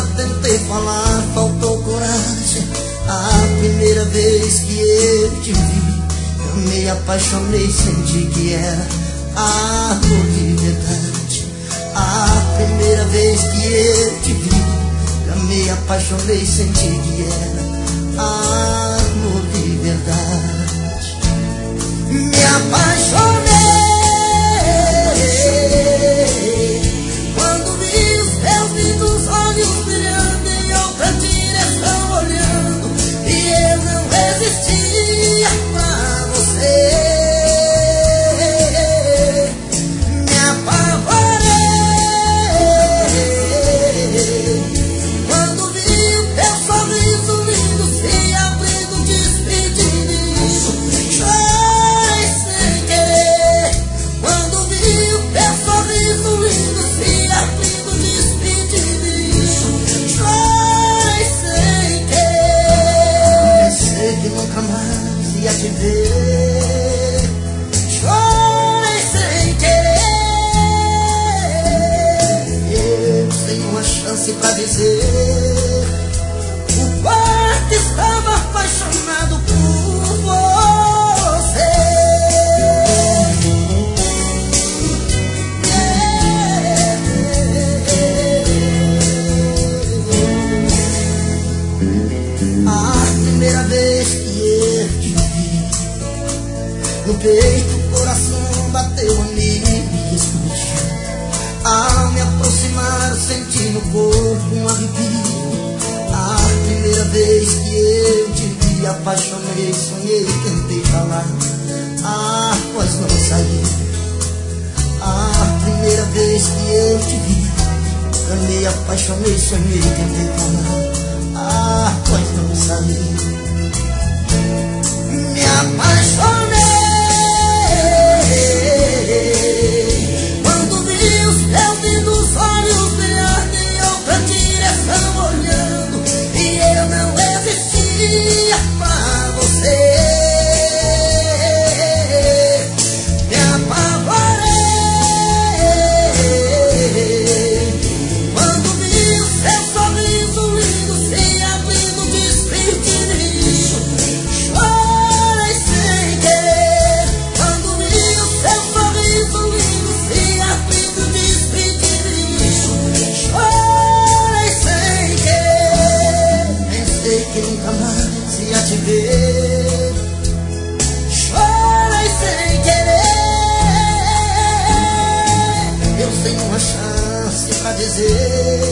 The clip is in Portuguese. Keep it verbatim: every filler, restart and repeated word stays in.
tentei falar, faltou coragem. A primeira vez que eu te vi, eu me apaixonei, senti que era amor de verdade. A primeira vez que eu te vi, eu me apaixonei, senti que era amor de verdade. Me apaixonei quando vi os teus lindos olhos brilhando em outra direção olhando, e eu não resistia pra você. Me apavorei quando vi o teu sorriso lindo se abrindo, despedindo. Chorei sem querer quando vi o teu sorriso lindo se abrindo, despedindo. Chorei sem querer, pensei que nunca mais ia te ver. Chorei sem querer, eu sem uma chance pra dizer o quanto estava apaixonado por você. A primeira vez que eu te vi, no peito o coração bateu a mim e explodiu. Ao me aproximar senti no corpo um arrepio. A primeira vez que eu te vi, apaixonei, sonhei, tentei falar, a voz não saiu. A primeira vez que eu te vi, eu me apaixonei, sonhei, tentei falar, a voz não saiu. Me apaixonei quando vi os teus lindos olhos brilhando em outra direção olhando, e eu não resistia pra você. Me apavorei quando vi o seu sorriso lindo se abrindo, despedindo. Chorei sem querer quando vi o seu sorriso lindo se abrindo, despedindo. Chorei sem querer, pensei que nunca mais ia te ver. Chorei sem querer, eu sem uma chance pra dizer